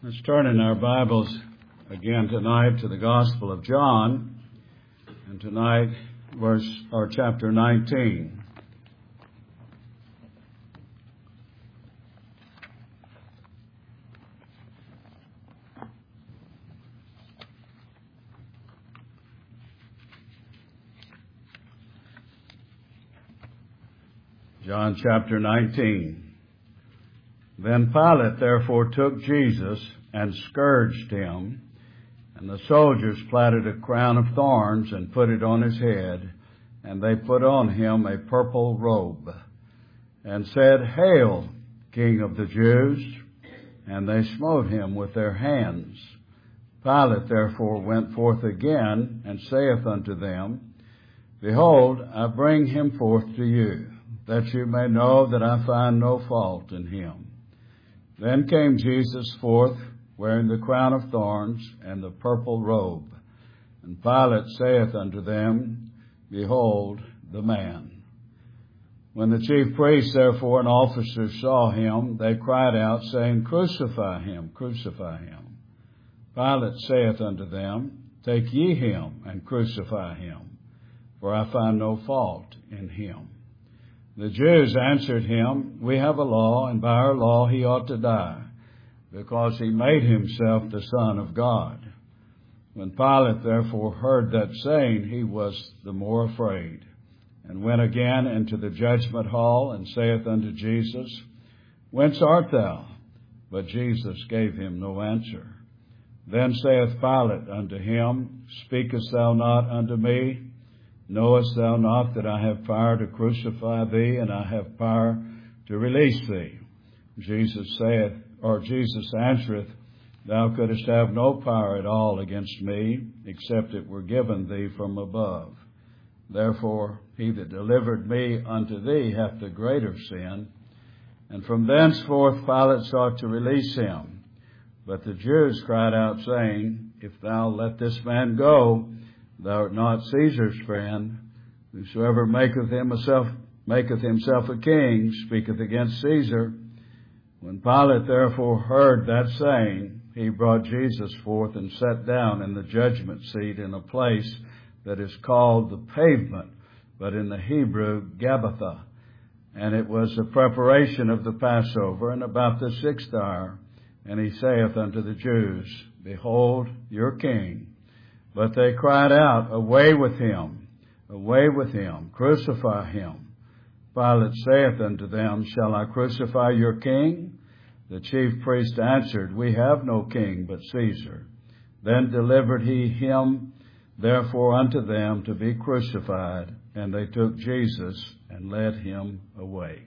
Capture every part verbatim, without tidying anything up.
Let's turn in our Bibles again tonight to the Gospel of John, and tonight verse or chapter nineteen. John chapter nineteen. Then Pilate therefore took Jesus and scourged him, and the soldiers platted a crown of thorns and put it on his head, and they put on him a purple robe, and said, "Hail, King of the Jews!" And they smote him with their hands. Pilate therefore went forth again, and saith unto them, Behold, I bring him forth to you, that you may know that I find no fault in him. Then came Jesus forth, wearing the crown of thorns and the purple robe. And Pilate saith unto them, Behold the man. When the chief priests therefore and officers saw him, they cried out, saying, Crucify him, crucify him. Pilate saith unto them, Take ye him, and crucify him, for I find no fault in him. The Jews answered him, We have a law, and by our law he ought to die, because he made himself the Son of God. When Pilate therefore heard that saying, he was the more afraid, and went again into the judgment hall, and saith unto Jesus, Whence art thou? But Jesus gave him no answer. Then saith Pilate unto him, Speakest thou not unto me? Knowest thou not that I have power to crucify thee, and I have power to release thee? Jesus saith, or Jesus answereth, Thou couldst have no power at all against me, except it were given thee from above. Therefore he that delivered me unto thee hath the greater sin. And from thenceforth Pilate sought to release him. But the Jews cried out, saying, If thou let this man go, thou art not Caesar's friend. Whosoever maketh himself maketh himself a king speaketh against Caesar. When Pilate therefore heard that saying, he brought Jesus forth and sat down in the judgment seat in a place that is called the Pavement, but in the Hebrew Gabbatha. And it was the preparation of the Passover, and about the sixth hour. And he saith unto the Jews, Behold your king. But they cried out, Away with him, away with him, crucify him. Pilate saith unto them, Shall I crucify your king? The chief priest answered, We have no king but Caesar. Then delivered he him therefore unto them to be crucified, and they took Jesus and led him away.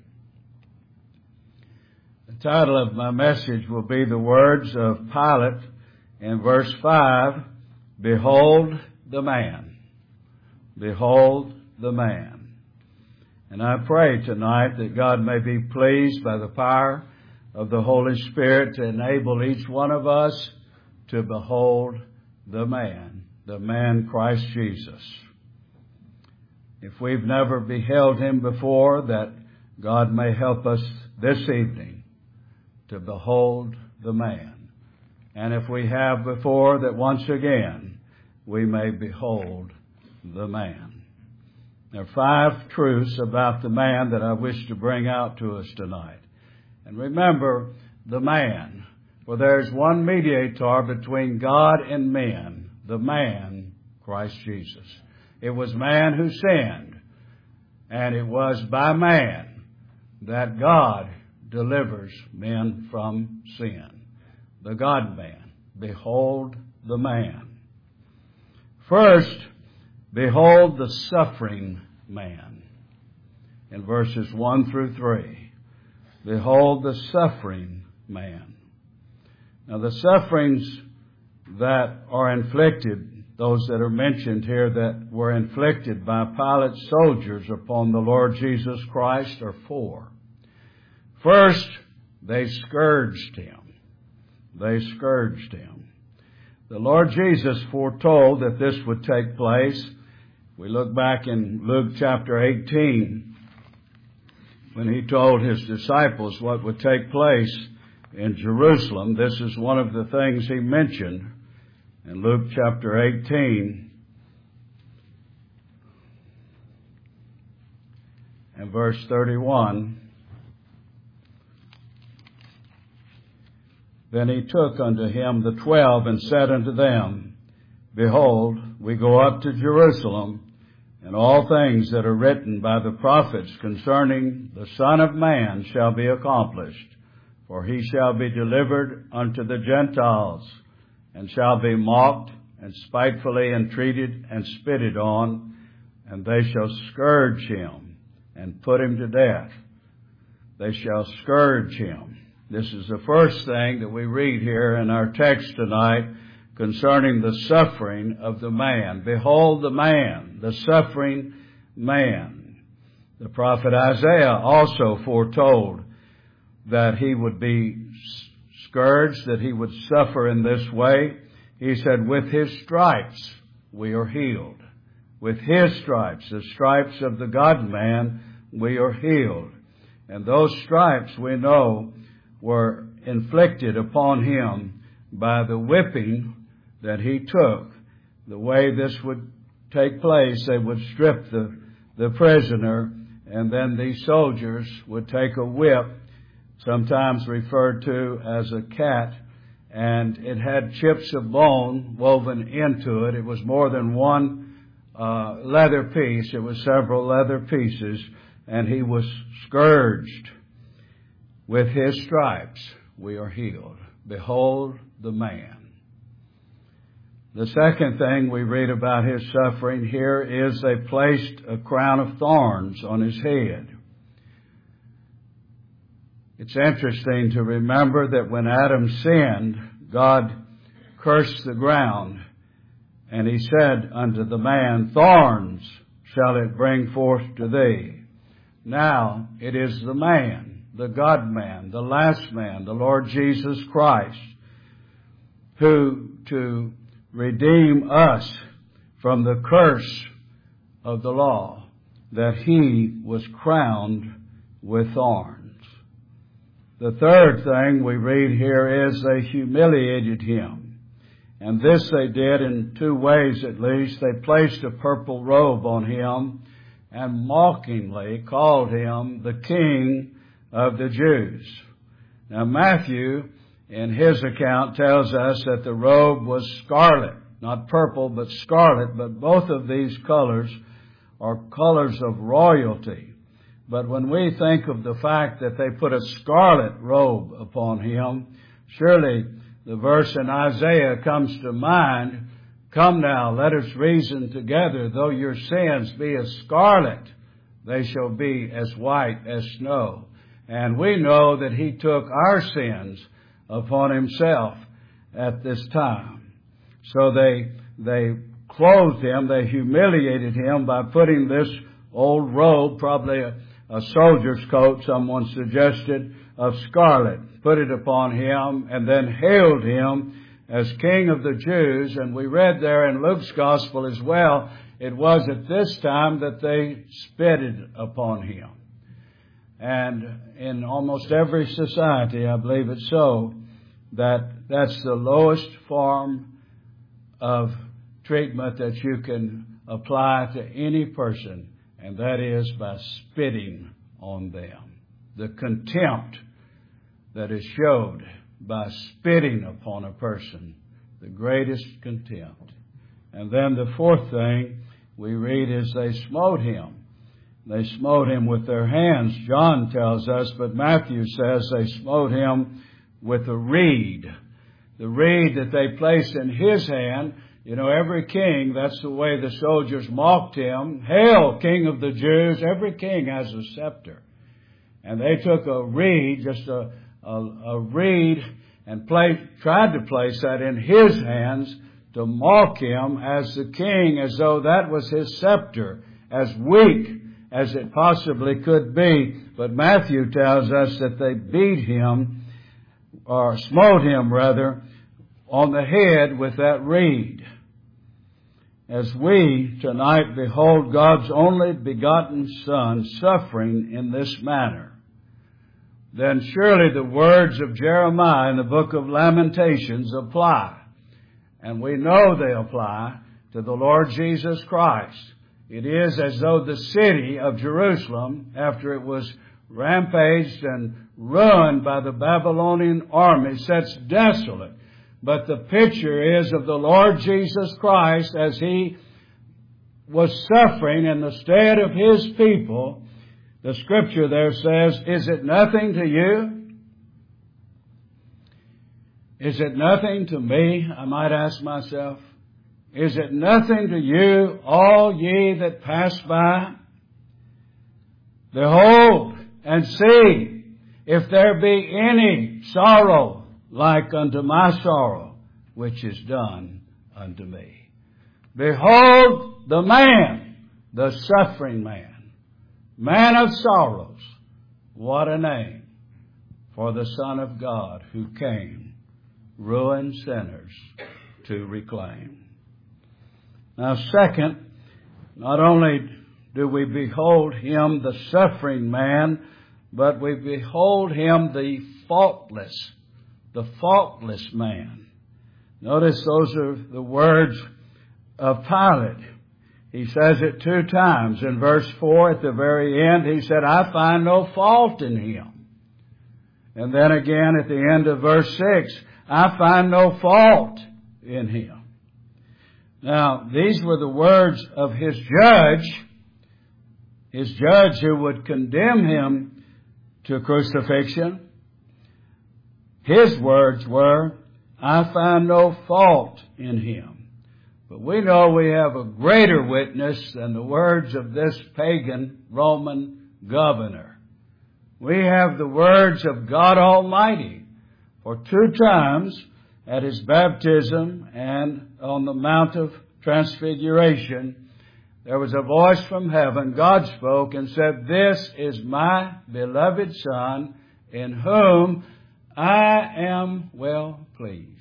The title of my message will be the words of Pilate in verse five, Behold the man. Behold the man. And I pray tonight that God may be pleased by the power of the Holy Spirit to enable each one of us to behold the man, the man Christ Jesus. If we've never beheld him before, that God may help us this evening to behold the man. And if we have before, that once again we may behold the man. There are five truths about the man that I wish to bring out to us tonight. And remember, the man, for there is one mediator between God and men, the man, Christ Jesus. It was man who sinned, and it was by man that God delivers men from sin. The God-man. Behold the man. First, behold the suffering man. In verses one through three. Behold the suffering man. Now the sufferings that are inflicted, those that are mentioned here that were inflicted by Pilate's soldiers upon the Lord Jesus Christ are four. First, they scourged him. They scourged him. The Lord Jesus foretold that this would take place. We look back in Luke chapter eighteen, when he told his disciples what would take place in Jerusalem. This is one of the things he mentioned in Luke chapter eighteen and verse thirty-one. Then he took unto him the twelve and said unto them, Behold, we go up to Jerusalem, and all things that are written by the prophets concerning the Son of Man shall be accomplished. For he shall be delivered unto the Gentiles, and shall be mocked, and spitefully entreated, and spitted on, and they shall scourge him, and put him to death. They shall scourge him. This is the first thing that we read here in our text tonight concerning the suffering of the man. Behold the man, the suffering man. The prophet Isaiah also foretold that he would be scourged, that he would suffer in this way. He said, with his stripes we are healed. With his stripes, the stripes of the God-man, we are healed. And those stripes, we know, were inflicted upon him by the whipping that he took. The way this would take place, they would strip the, the prisoner, and then these soldiers would take a whip, sometimes referred to as a cat, and it had chips of bone woven into it. It was more than one uh, leather piece. It was several leather pieces, and he was scourged. With his stripes we are healed. Behold the man. The second thing we read about his suffering here is they placed a crown of thorns on his head. It's interesting to remember that when Adam sinned, God cursed the ground, and he said unto the man, Thorns shall it bring forth to thee. Now it is the man, the God-man, the last man, the Lord Jesus Christ, who to redeem us from the curse of the law, that he was crowned with thorns. The third thing we read here is they humiliated him. And this they did in two ways at least. They placed a purple robe on him and mockingly called him the King of the Jews. Now Matthew, in his account, tells us that the robe was scarlet, not purple, but scarlet, but both of these colors are colors of royalty. But when we think of the fact that they put a scarlet robe upon him, surely the verse in Isaiah comes to mind, Come now, let us reason together, though your sins be as scarlet, they shall be as white as snow. And we know that he took our sins upon himself at this time. So they, they clothed him, they humiliated him by putting this old robe, probably a, a soldier's coat, someone suggested, of scarlet, put it upon him, and then hailed him as King of the Jews. And we read there in Luke's Gospel as well, it was at this time that they spitted upon him. And in almost every society, I believe it's so, that that's the lowest form of treatment that you can apply to any person, and that is by spitting on them. The contempt that is showed by spitting upon a person, the greatest contempt. And then the fourth thing we read is they smote him. They smote him with their hands, John tells us, but Matthew says they smote him with a reed. The reed that they placed in his hand. You know, every king, that's the way the soldiers mocked him. Hail, King of the Jews. Every king has a scepter. And they took a reed, just a, a, a reed, and placed, tried to place that in his hands to mock him as the king, as though that was his scepter, as weak as it possibly could be. But Matthew tells us that they beat him, or smote him rather, on the head with that reed. As we tonight behold God's only begotten Son suffering in this manner, then surely the words of Jeremiah in the book of Lamentations apply. And we know they apply to the Lord Jesus Christ. It is as though the city of Jerusalem, after it was rampaged and ruined by the Babylonian army, sits desolate. But the picture is of the Lord Jesus Christ as He was suffering in the stead of His people. The scripture there says, is it nothing to you? Is it nothing to me? I might ask myself. Is it nothing to you, all ye that pass by? Behold and see if there be any sorrow like unto my sorrow, which is done unto me. Behold the man, the suffering man, man of sorrows. What a name for the Son of God who came, ruined sinners to reclaim. Now, second, not only do we behold Him, the suffering man, but we behold Him, the faultless, the faultless man. Notice those are the words of Pilate. He says it two times. In verse four, at the very end, he said, I find no fault in Him. And then again at the end of verse six, I find no fault in Him. Now, these were the words of His judge, His judge who would condemn Him to crucifixion. His words were, I find no fault in Him. But we know we have a greater witness than the words of this pagan Roman governor. We have the words of God Almighty. For two times at His baptism and on the Mount of Transfiguration, there was a voice from heaven. God spoke and said, this is my beloved Son, in whom I am well pleased.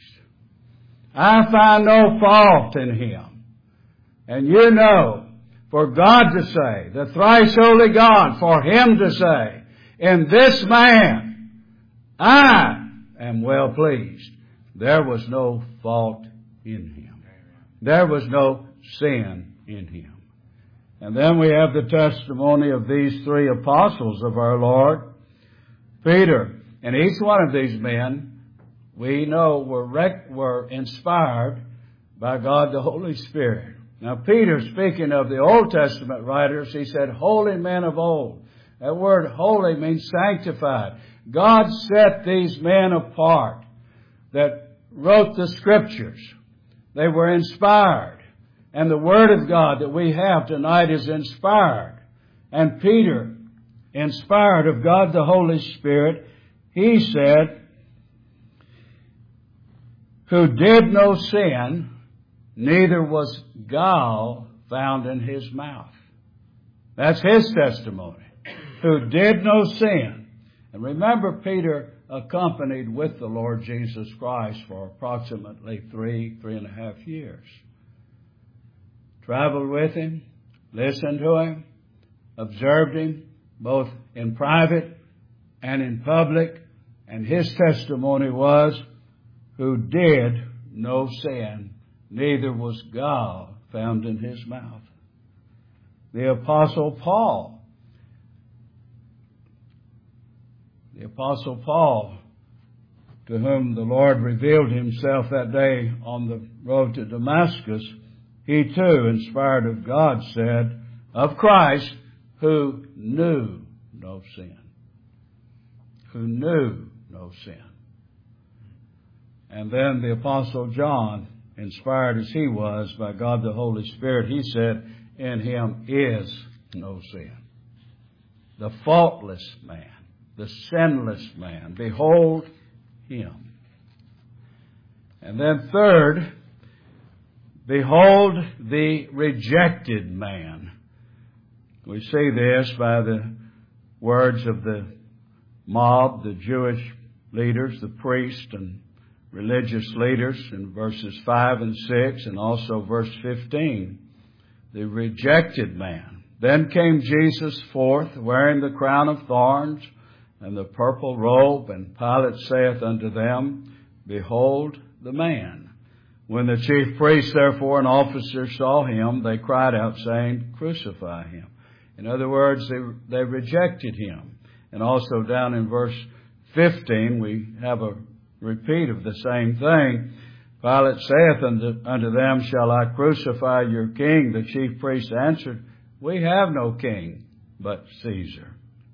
I find no fault in Him. And you know, for God to say, the thrice holy God, for Him to say, in this man, I am well pleased. There was no fault in Him. There was no sin in Him. And then we have the testimony of these three apostles of our Lord. Peter, and each one of these men, we know were, rec- were inspired by God the Holy Spirit. Now Peter, speaking of the Old Testament writers, he said, holy men of old. That word holy means sanctified. God set these men apart that wrote the Scriptures. They were inspired. And the Word of God that we have tonight is inspired. And Peter, inspired of God the Holy Spirit, he said, who did no sin, neither was guile found in his mouth. That's his testimony. Who did no sin. And remember, Peter accompanied with the Lord Jesus Christ for approximately three, three and a half years. Traveled with Him, listened to Him, observed Him, both in private and in public. And his testimony was, who did no sin, neither was guile found in his mouth. The Apostle Paul. The Apostle Paul, to whom the Lord revealed Himself that day on the road to Damascus, he too, inspired of God, said of Christ, who knew no sin. Who knew no sin. And then the Apostle John, inspired as he was by God the Holy Spirit, he said, in Him is no sin. The faultless man, the sinless man, behold Him. And then third, behold the rejected man. We see this by the words of the mob, the Jewish leaders, the priests and religious leaders in verses five and six, and also verse fifteen. The rejected man. Then came Jesus forth, wearing the crown of thorns and the purple robe. And Pilate saith unto them, Behold the man. When the chief priests therefore and officers saw him, they cried out, saying, Crucify him. In other words, they, they rejected him. And also down in verse fifteen, we have a repeat of the same thing. Pilate saith unto, unto them, Shall I crucify your king? The chief priests answered, We have no king but Caesar.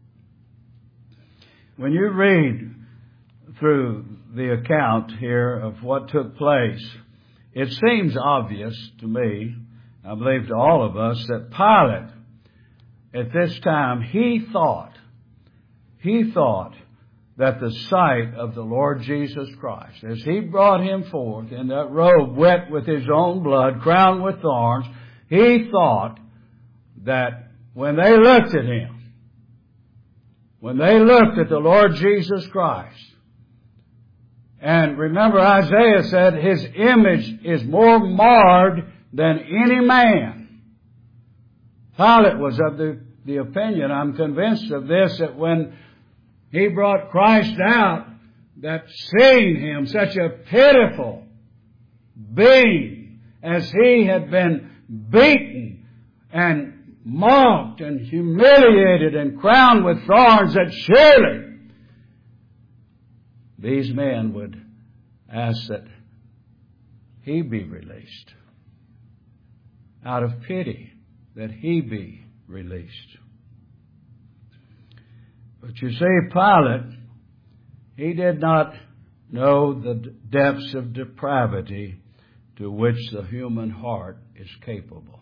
When you read through the account here of what took place, it seems obvious to me, I believe to all of us, that Pilate, at this time, he thought, he thought that the sight of the Lord Jesus Christ, as he brought him forth in that robe wet with his own blood, crowned with thorns, he thought that when they looked at him, when they looked at the Lord Jesus Christ, and remember Isaiah said his image is more marred than any man. Pilate was of the, the opinion, I'm convinced of this, that when he brought Christ out, that seeing him, such a pitiful being, as he had been beaten and mocked and humiliated and crowned with thorns, that surely these men would ask that he be released. Out of pity, that he be released. But you see, Pilate, he did not know the depths of depravity to which the human heart is capable.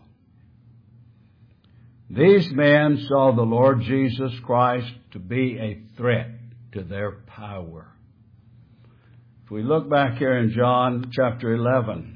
These men saw the Lord Jesus Christ to be a threat to their power. If we look back here in John chapter eleven,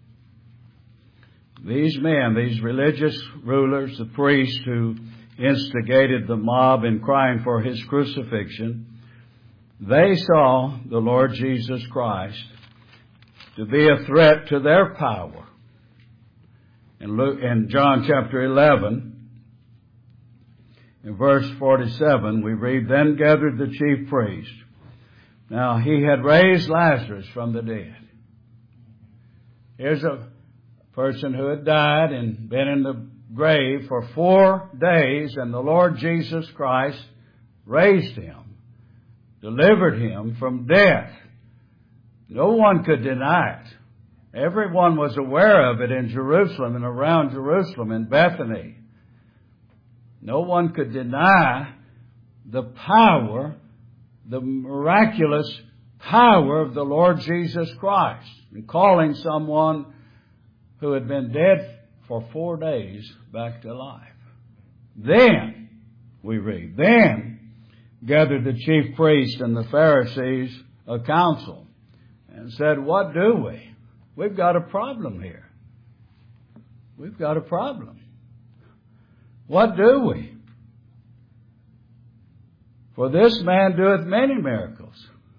these men, these religious rulers, the priests who instigated the mob in crying for his crucifixion, they saw the Lord Jesus Christ to be a threat to their power. In, Luke, in John chapter eleven, in verse forty-seven, we read, Then gathered the chief priests. Now, he had raised Lazarus from the dead. Here's a person who had died and been in the grave for four days, and the Lord Jesus Christ raised him, delivered him from death. No one could deny it. Everyone was aware of it in Jerusalem and around Jerusalem, in Bethany. No one could deny the power, the miraculous power of the Lord Jesus Christ in calling someone who had been dead for four days back to life. Then, we read, then gathered the chief priests and the Pharisees a council and said, What do we? We've got a problem here. We've got a problem. What do we? For this man doeth many miracles.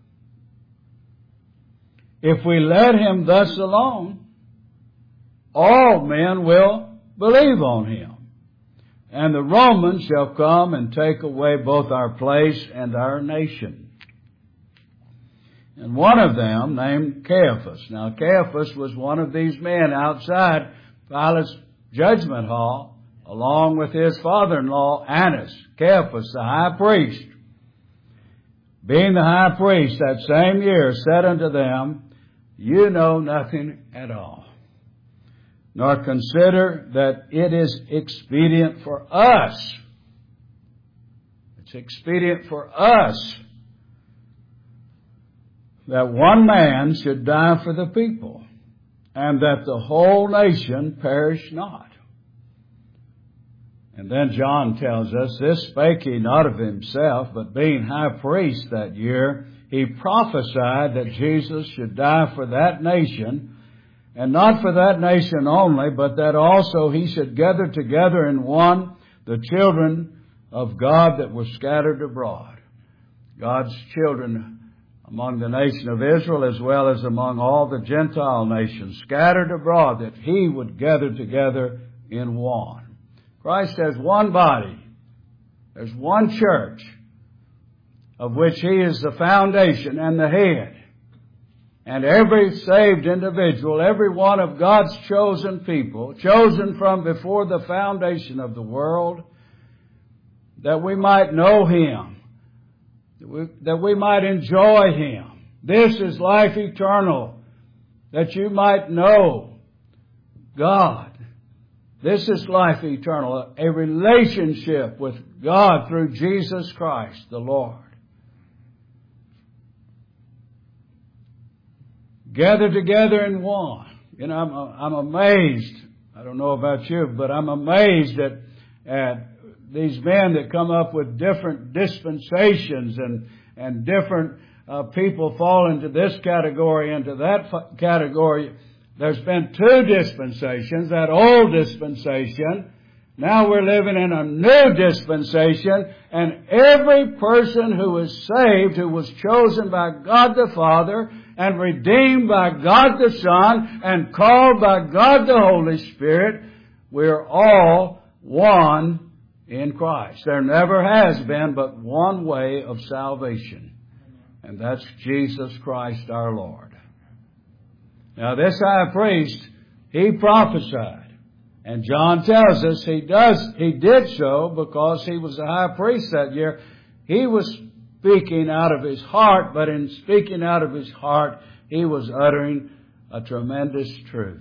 If we let him thus alone, all men will believe on him. And the Romans shall come and take away both our place and our nation. And one of them, named Caiaphas. Now, Caiaphas was one of these men outside Pilate's judgment hall, along with his father-in-law, Annas. Caiaphas, the high priest, being the high priest that same year, said unto them, You know nothing at all, nor consider that it is expedient for us. It's expedient for us that one man should die for the people, and that the whole nation perish not. And then John tells us, This spake he not of himself, but being high priest that year, he prophesied that Jesus should die for that nation, and not for that nation only, but that also he should gather together in one the children of God that were scattered abroad. God's children among the nation of Israel, as well as among all the Gentile nations, scattered abroad, that he would gather together in one. Christ has one body. There's one church. of which He is the foundation and the head. And every saved individual, every one of God's chosen people, chosen from before the foundation of the world, that we might know Him, that we, that we might enjoy Him. This is life eternal, that you might know God. This is life eternal, a relationship with God through Jesus Christ the Lord. Gathered together in one. You know, I'm, I'm amazed. I don't know about you, but I'm amazed at, at these men that come up with different dispensations and, and different uh, people fall into this category, into that f- category. There's been two dispensations, that old dispensation. Now we're living in a new dispensation, and every person who is saved, who was chosen by God the Father, and redeemed by God the Son, and called by God the Holy Spirit, we're all one in Christ. There never has been but one way of salvation, and that's Jesus Christ our Lord. Now this high priest, he prophesied. And John tells us he does, he did so because he was the high priest that year. He was speaking out of his heart, but in speaking out of his heart, he was uttering a tremendous truth.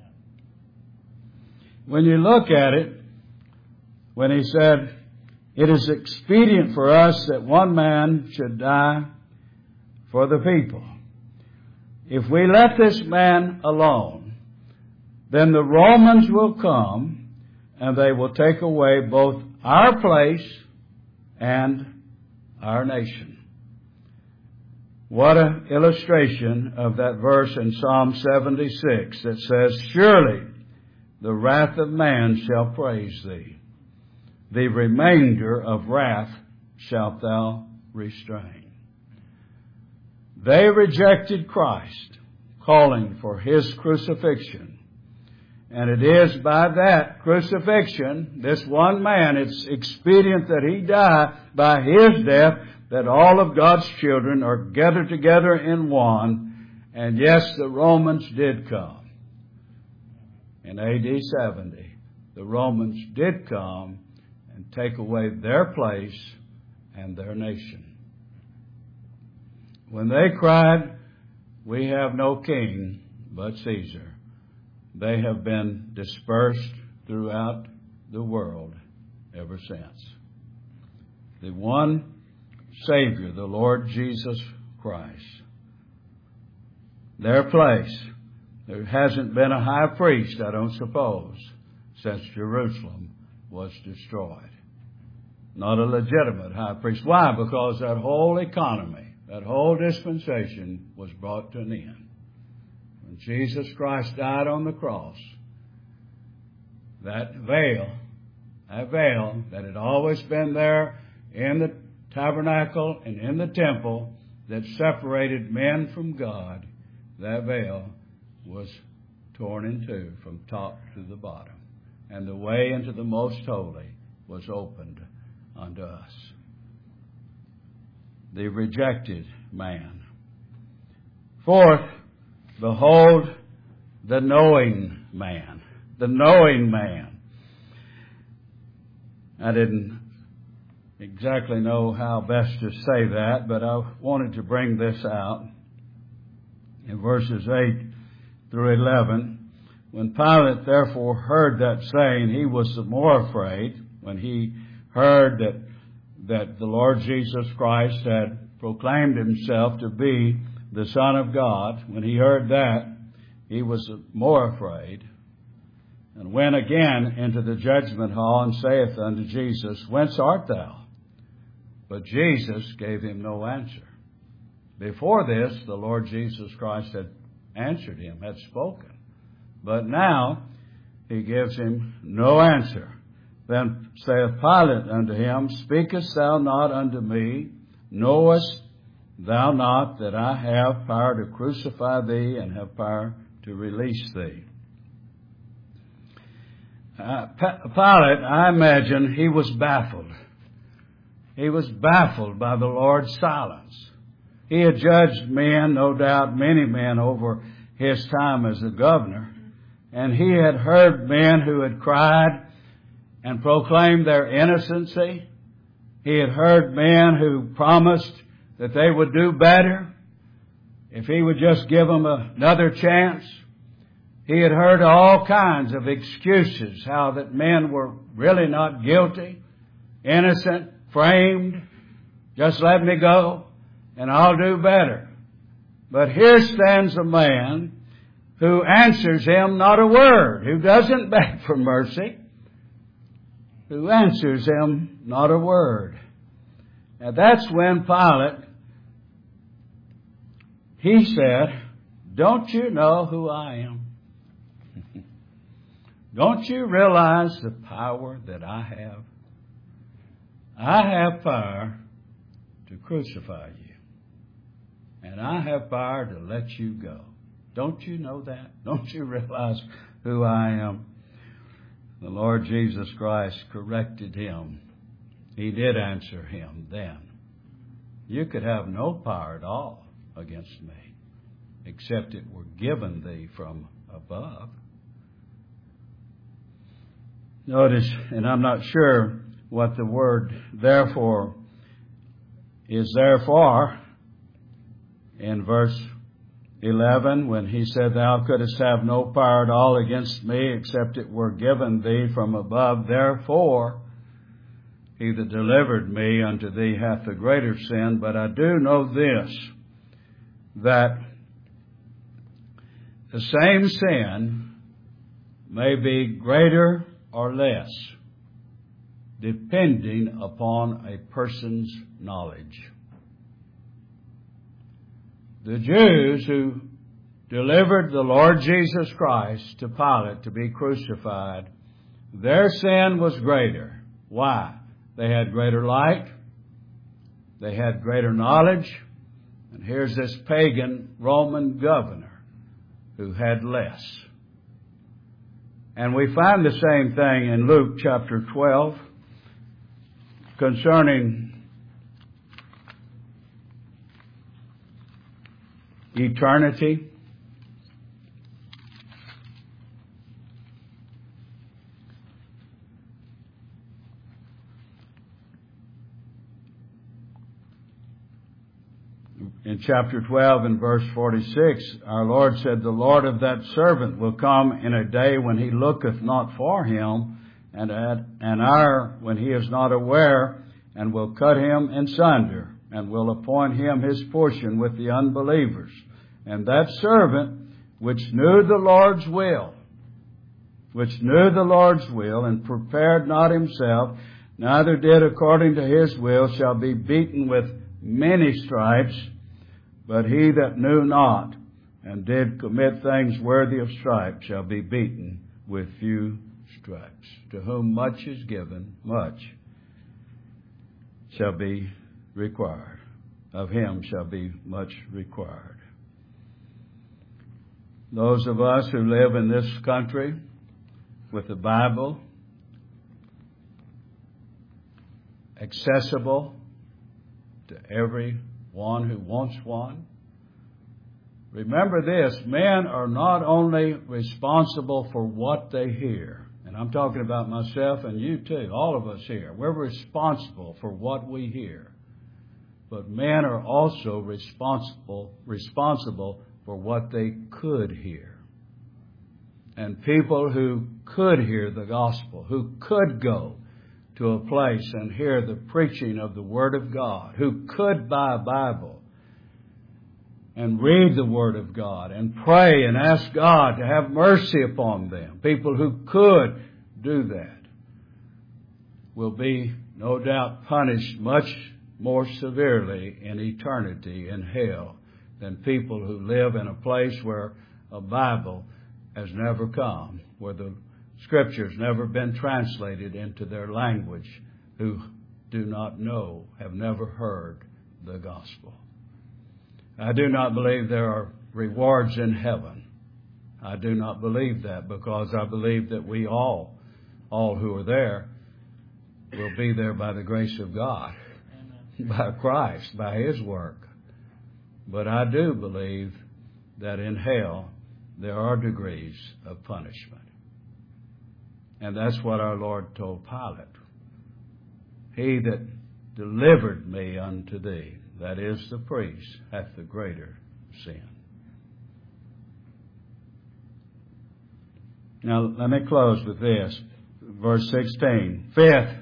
When you look at it, when he said, it is expedient for us that one man should die for the people. If we let this man alone, then the Romans will come and they will take away both our place and our nation. What an illustration of that verse in Psalm seventy-six that says, surely the wrath of man shall praise thee. The remainder of wrath shalt thou restrain. They rejected Christ, calling for His crucifixion. And it is by that crucifixion, this one man, it's expedient that he die by His death, that all of God's children are gathered together in one. And yes, the Romans did come. In A D seventy, the Romans did come and take away their place and their nation. When they cried, we have no king but Caesar, they have been dispersed throughout the world ever since. The one Savior, the Lord Jesus Christ, their place. There hasn't been a high priest, I don't suppose, since Jerusalem was destroyed. Not a legitimate high priest. Why? Because that whole economy, that whole dispensation was brought to an end. When Jesus Christ died on the cross, that veil, that veil that had always been there in the tabernacle and in the temple that separated men from God, that veil was torn in two from top to the bottom. And the way into the most holy was opened unto us. The rejected man. Fourth, behold the knowing man. The knowing man. I didn't exactly know how best to say that, but I wanted to bring this out. In verses eight through eleven, when Pilate therefore heard that saying, he was the more afraid when he heard that, that the Lord Jesus Christ had proclaimed himself to be the Son of God. When he heard that, he was more afraid, and went again into the judgment hall, and saith unto Jesus, Whence art thou? But Jesus gave him no answer. Before this, the Lord Jesus Christ had answered him, had spoken. But now, he gives him no answer. Then saith Pilate unto him, Speakest thou not unto me? Knowest thou not that I have power to crucify thee and have power to release thee? Uh, Pilate, I imagine he was baffled. He was baffled by the Lord's silence. He had judged men, no doubt many men, over his time as a governor. And he had heard men who had cried and proclaimed their innocency. He had heard men who promised that they would do better if he would just give them another chance. He had heard all kinds of excuses, how that men were really not guilty, innocent, framed, just let me go and I'll do better. But here stands a man who answers him not a word, who doesn't beg for mercy, who answers him not a word. And that's when Pilate, he said, don't you know who I am? Don't you realize the power that I have? I have power to crucify you. And I have power to let you go. Don't you know that? Don't you realize who I am? The Lord Jesus Christ corrected him. He did answer him then. You could have no power at all against me, except it were given thee from above. Notice, and I'm not sure what the word therefore is there for, in verse eleven, when he said, thou couldst have no power at all against me, except it were given thee from above. Therefore, he that delivered me unto thee hath a greater sin. But I do know this, that the same sin may be greater or less, depending upon a person's knowledge. The Jews who delivered the Lord Jesus Christ to Pilate to be crucified, their sin was greater. Why? They had greater light. They had greater knowledge. And here's this pagan Roman governor who had less. And we find the same thing in Luke chapter twelve concerning eternity. In chapter twelve and verse forty-six, our Lord said, the Lord of that servant will come in a day when he looketh not for him, and at an hour when he is not aware, and will cut him in sunder, and will appoint him his portion with the unbelievers. And that servant which knew the Lord's will, which knew the Lord's will, and prepared not himself, neither did according to his will, shall be beaten with many stripes. But he that knew not, and did commit things worthy of stripes, shall be beaten with few stripes. To whom much is given, much shall be required. Of him shall be much required. Those of us who live in this country with the Bible accessible to every one who wants one. Remember this, men are not only responsible for what they hear, and I'm talking about myself and you too, all of us here. We're responsible for what we hear. But men are also responsible, responsible for what they could hear. And people who could hear the gospel, who could go to a place and hear the preaching of the Word of God, who could buy a Bible and read the Word of God and pray and ask God to have mercy upon them. People who could do that will be, no doubt, punished much more severely in eternity in hell than people who live in a place where a Bible has never come, where the Scripture's never been translated into their language, who do not know, have never heard the gospel. I do not believe there are rewards in heaven. I do not believe that, because I believe that we all, all who are there, will be there by the grace of God. by Christ, by His work. But I do believe that in hell there are degrees of punishment. And that's what our Lord told Pilate. He that delivered me unto thee, that is the priest, hath the greater sin. Now, let me close with this. Verse sixteen. Fifth,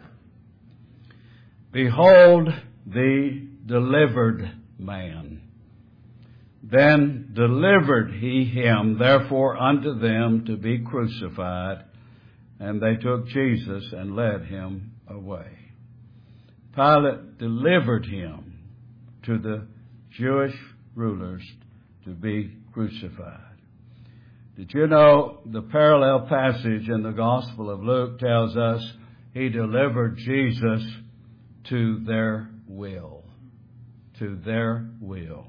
behold the delivered man. Then delivered he him, therefore, unto them to be crucified. And they took Jesus and led him away. Pilate delivered him to the Jewish rulers to be crucified. Did you know the parallel passage in the Gospel of Luke tells us he delivered Jesus to their will. To their will.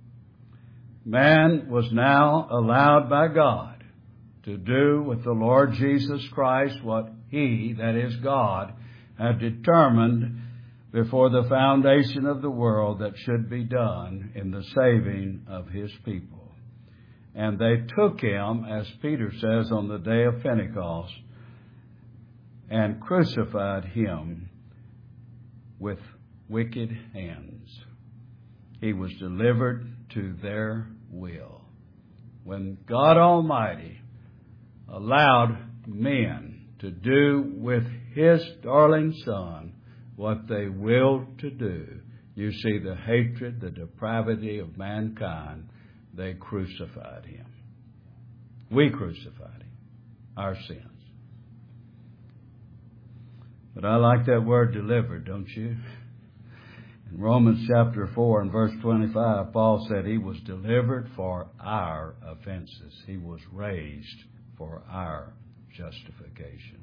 Man was now allowed by God to do with the Lord Jesus Christ what He, that is God, had determined before the foundation of the world that should be done in the saving of His people. And they took Him, as Peter says, on the day of Pentecost, and crucified Him with wicked hands. He was delivered to their will. When God Almighty allowed men to do with His darling Son what they willed to do, you see the hatred, the depravity of mankind. They crucified Him. We crucified Him. Our sins. But I like that word delivered, don't you? In Romans chapter four and verse twenty-five, Paul said He was delivered for our offenses. He was raised for our justification.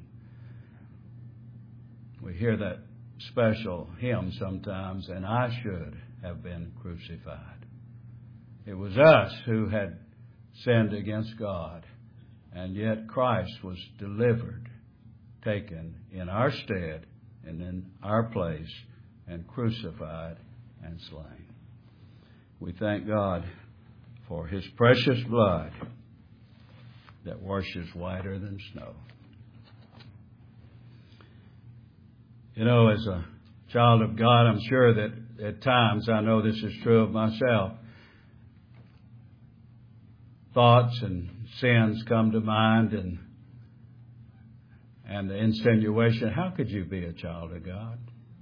We hear that special hymn sometimes, and I should have been crucified. It was us who had sinned against God, and yet Christ was delivered, taken in our stead and in our place, and crucified and slain. We thank God for His precious blood that washes whiter than snow. You know, as a child of God, I'm sure that at times, I know this is true of myself, thoughts and sins come to mind, and and the insinuation, how could you be a child of God?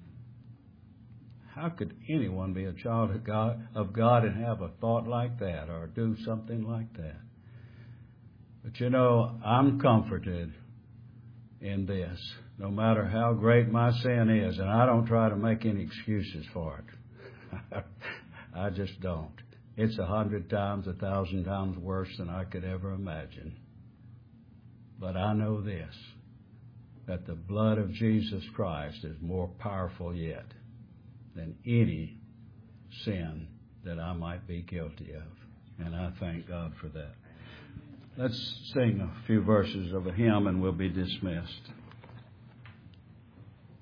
How could anyone be a child of God, of God and have a thought like that or do something like that? But you know, I'm comforted in this, no matter how great my sin is, and I don't try to make any excuses for it. I just don't. It's a hundred times, a thousand times worse than I could ever imagine. But I know this, that the blood of Jesus Christ is more powerful yet than any sin that I might be guilty of. And I thank God for that. Let's sing a few verses of a hymn and we'll be dismissed.